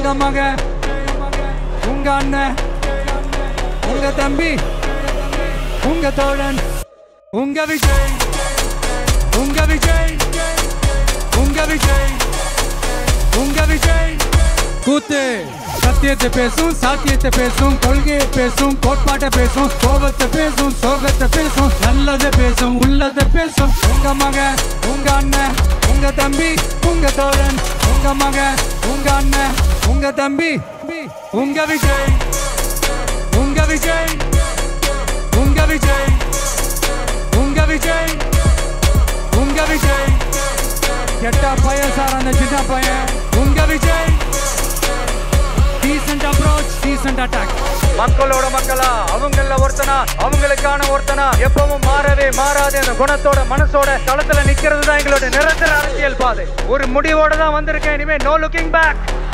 உங்க மகன், உங்க அண்ணன், உங்க தம்பி, உங்க தோழன், உங்க விஜய், உங்க விஜய், உங்க விஜய், உங்க விஜய். கூத்து சத்தியத்தை பேசும், சாத்தியத்தை பேசும், கொள்கையை பேசும், கோட்பாட்டை பேசும், கோபத்தை பேசும், சோகத்தை பேசும், நல்லதை பேசும், உள்ளதை பேசும். உங்க மகன், உங்க அண்ணன், உங்க தம்பி, உங்க தோழன், உங்க மகன், உங்க அண்ணன், உங்க தம்பி, உங்க விஜய், உங்க விஜய், உங்க விஜய், உங்க விஜய், உங்க விஜய். கெட்ட பையன் சார் அந்த சின்ன பையன். உங்க Vijay. Decent approach, decent attack. மக்களோட மக்களா, அவங்கள ஒருத்தனா, அவங்களுக்கான ஒருத்தனா, எப்பவும் மாறவே மாறாத அந்த குணத்தோட மனசோட களத்துல நிக்கிறது தான் எங்களோட நிரந்தர அரசியல் பாதை. ஒரு முடிவோட தான் வந்திருக்கேன். இனிமே no looking back.